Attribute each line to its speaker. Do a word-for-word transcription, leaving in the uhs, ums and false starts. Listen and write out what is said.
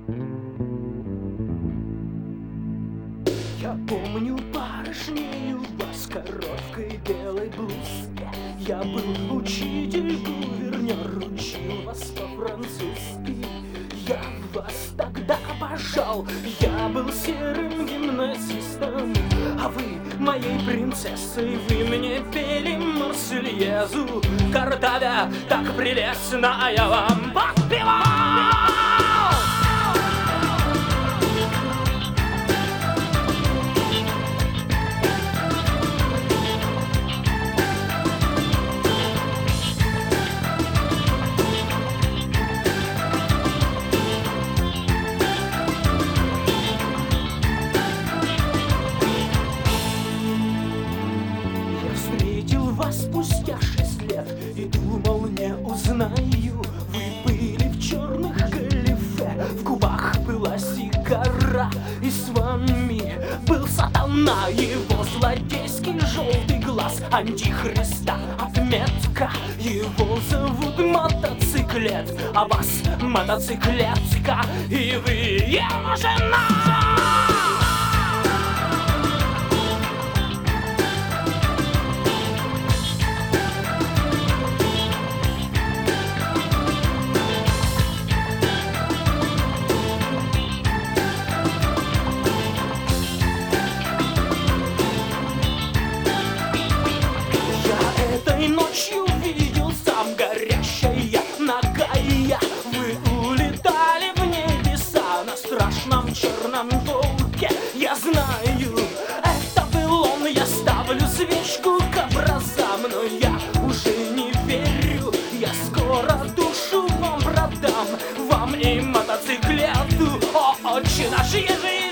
Speaker 1: Я помню барышнею вас в короткой белой блузке. Я был учитель, гувернер, учил вас по-французски. Я вас тогда обожал, я был серым гимназистом, а вы моей принцессой, вы мне пели Марсельезу. Картавя так прелестно, я вам подпевал. Вас спустя шесть лет и думал, не узнаю. Вы были в черных галифе, в губах была сигара, и с вами был сатана, его злодейский желтый глаз антихриста, отметка. Его зовут мотоциклет, а вас мотоциклетка, и вы его жена. Этой ночью видел сам, горящая, нагая. Вы улетали в небеса на страшном черном волке. Я знаю, это был он, я ставлю свечку к образам, но я уже не верю. Я скоро душу вам продам, вам и мотоциклету. О, отче наш, ежи